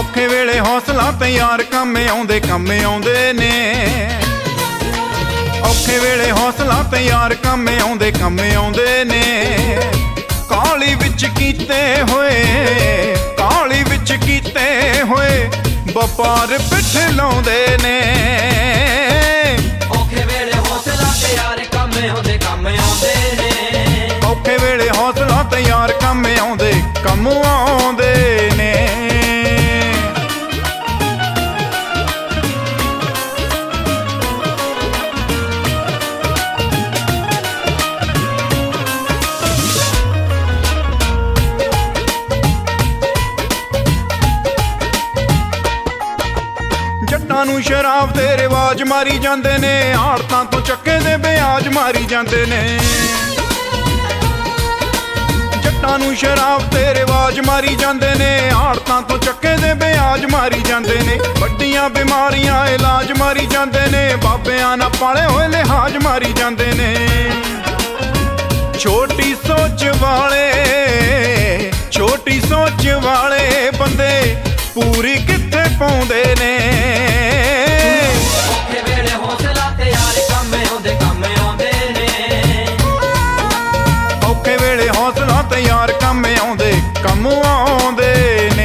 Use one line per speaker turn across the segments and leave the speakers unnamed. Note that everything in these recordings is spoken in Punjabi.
ਔਖੇ ਵੇਲੇ ਹੌਸਲਾ ਤੇ ਯਾਰ ਕੰਮ ਆਉਂਦੇ ਨੇ। ਔਖੇ ਵੇਲੇ ਹੌਸਲਾ ਤੇ ਯਾਰ ਕੰਮ ਆਉਂਦੇ ਨੇ। ਕਾਲੀ ਵਿੱਚ ਕੀਤੇ ਹੋਏ ਵਪਾਰ ਪਿੱਠ ਲਾਉਂਦੇ ਨੇ।
ਔਖੇ ਵੇਲੇ ਹੌਸਲਾ ਤੇ ਯਾਰ ਕੰਮ ਆਉਂਦੇ ਨੇ।
ਔਖੇ ਵੇਲੇ ਹੌਸਲਾ ਤੇ ਯਾਰ ਕੰਮ ਆਉਂਦੇ ਨੇ। ਜੱਟਾਂ ਨੂੰ ਸ਼ਰਾਬ ਦੇ ਰਿਵਾਜ ਮਾਰੀ ਜਾਂਦੇ ਨੇ। ਆੜਤਾਂ ਤੋਂ ਚੱਕੇ ਦੇ ਵਿਆਜ ਮਾਰੀ ਜਾਂਦੇ ਨੇ। ਜੱਟਾਂ ਨੂੰ ਸ਼ਰਾਬ ਤੇ ਰਿਵਾਜ ਮਾਰੀ ਜਾਂਦੇ ਨੇ। ਆੜਤਾਂ ਤੋਂ ਚੱਕੇ ਦੇ ਵਿਆਜ ਮਾਰੀ ਜਾਂਦੇ ਨੇ। ਵੱਡੀਆਂ ਬਿਮਾਰੀਆਂ ਇਲਾਜ ਮਾਰੀ ਜਾਂਦੇ ਨੇ। ਬਾਬਿਆਂ ਨਾਲ ਪਾਲੇ ਹੋਏ ਲਿਹਾਜ਼ ਮਾਰੀ ਜਾਂਦੇ ਨੇ। ਛੋਟੀ ਸੋਚ ਵਾਲੇ ਬੰਦੇ ਪੂਰੀ ਕਿੱਥੇ ਪਾਉਂਦੇ ਨੇ।
ਔਖੇ ਵੇਲੇ ਹੌਸਲਾ ਤੇ ਯਾਰ ਕੰਮ ਆਉਂਦੇ ਨੇ।
ਔਖੇ ਵੇਲੇ ਹੌਸਲਾ ਤੇ ਯਾਰ ਕੰਮ ਆਉਂਦੇ ਨੇ।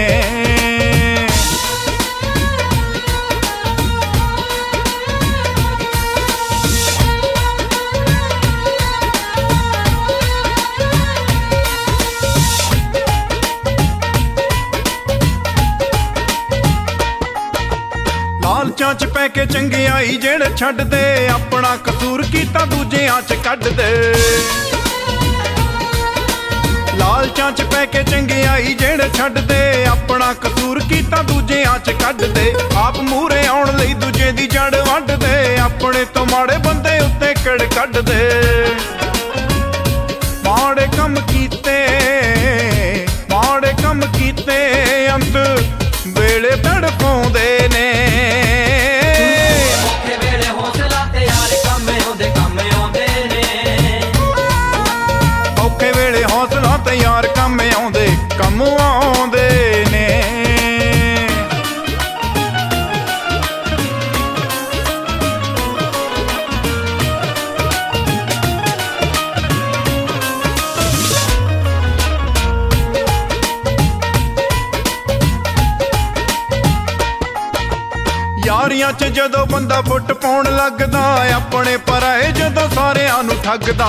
ਲਾਲਚਾਂ ਚ ਪੈ ਕੇ ਚੰਗਿਆਈ ਜਿਹੜੇ ਛੱਡਦੇ। ਆਪਣਾ ਕਸੂਰ ਕੀਤਾ ਦੂਜਿਆਂ ਚ ਕੱਢਦੇ। ਲਾਲਚਾਂ ਚ ਪੈ ਕੇ ਚੰਗਿਆਈ ਜਿਹੜੇ ਛੱਡਦੇ। ਆਪਣਾ ਕਸੂਰ ਕੀਤਾ ਦੂਜਿਆਂ ਚ ਕੱਢਦੇ। ਆਪ ਮੂਹਰੇ ਆਉਣ ਲਈ ਦੂਜੇ ਦੀ ਜੜ ਵੱਢਦੇ। ਆਪਣੇ ਤੋਂ ਮਾੜੇ ਬੰਦੇ ਉੱਤੇ ਕਿੜ ਕੱਢਦੇ। ਮਾੜੇ ਕੰਮ ਕੀਤੇ ਅੰਤ ਵੇਲੇ ਤੜਫਾਉਂਦੇ ਨੇ।
ਔਖੇ ਵੇਲੇ ਹੌਸਲਾ ਤੇ ਯਾਰ ਕੰਮ ਆਉਂਦੇ ਨੇ।
ਔਖੇ ਵੇਲੇ ਹੌਸਲਾ ਤੇ ਯਾਰ ਕੰਮ ਆਉਂਦੇ ਨੇ। ਯਾਰੀਆਂ ਚ ਜਦੋਂ ਬੰਦਾ ਫੁੱਟ ਪਾਉਣ ਲੱਗਦਾ। ਆਪਣੇ ਪਰਾਏ ਜਦੋਂ ਸਾਰਿਆਂ ਨੂੰ ਠੱਗਦਾ।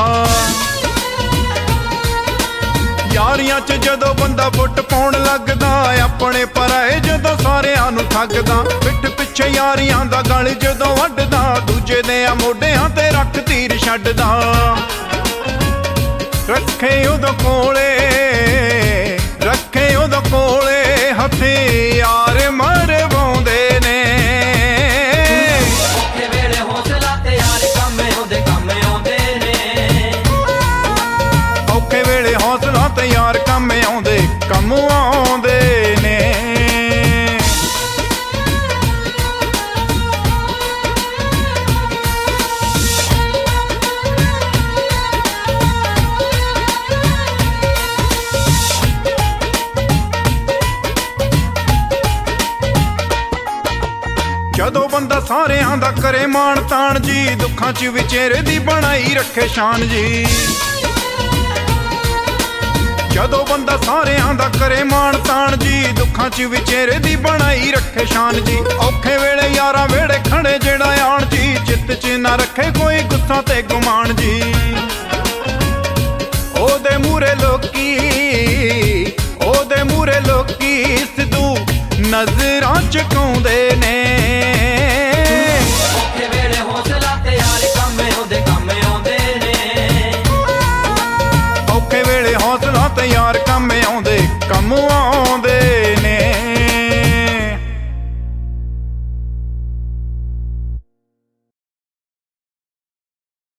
ਯਾਰੀਆਂ ਚ ਜਦੋਂ ਬੰਦਾ ਫੁੱਟ ਪਾਉਣ ਲੱਗਦਾ। ਆਪਣੇ ਪਰਾਏ ਜਦੋਂ ਸਾਰਿਆਂ ਨੂੰ ਠੱਗਦਾ। ਪਿੱਠ ਪਿੱਛੇ ਯਾਰੀਆਂ ਦਾ ਗਲ ਜਦੋਂ ਵੱਢਦਾ। ਦੂਜੇ ਦੇ ਮੋਢਿਆਂ ਤੇ ਰੱਖ ਤੀਰ ਛੱਡਦਾ। ਰੱਖੇ ਉਦੋਂ ਕੋਲੇ ਹਥਿਆਰ ਮਰਵਾਉਂਦੇ ਨੇ।
ਔਖੇ ਵੇਲੇ ਹੌਸਲਾ ਤੇ ਯਾਰ ਕੰਮ ਆਉਂਦੇ ਨੇ।
ਔਖੇ ਵੇਲੇ ਹੌਸਲਾ ਤੇ ਯਾਰ ਕੰਮ ਆਉਂਦੇ ਨੇ। ਜਦੋਂ ਬੰਦਾ ਸਾਰਿਆਂ ਦਾ ਕਰੇ ਮਾਣ ਤਾਣ ਜੀ। ਦੁੱਖਾਂ ਚ ਵਿਚੇਰੇ ਦੀ ਬਣਾਈ ਰੱਖੇ ਸ਼ਾਨ ਜੀ। ਜਦੋਂ ਬੰਦਾ ਸਾਰਿਆਂ ਦਾ ਕਰੇ ਮਾਣ ਤਾਣ ਜੀ। ਦੁੱਖਾਂ ਚ ਵਿਚੇਰੇ ਦੀ ਬਣਾਈ ਰੱਖੇ ਸ਼ਾਨ ਜੀ। ਔਖੇ ਵੇਲੇ ਯਾਰਾਂ ਵੇੜੇ ਖੜੇ ਜਿਹੜਾ ਆਣ ਜੀ। ਚਿੱਤ ਚ ਨਾ ਰੱਖੇ ਕੋਈ ਗੁੱਸਾ ਤੇ ਗੁਮਾਨ ਜੀ। ਉਹਦੇ ਮੂਹਰੇ ਲੋਕੀ ਸਿੱਧੂ ਨਜ਼ਰਾਂ ਝੁਕਾਉਂਦੇ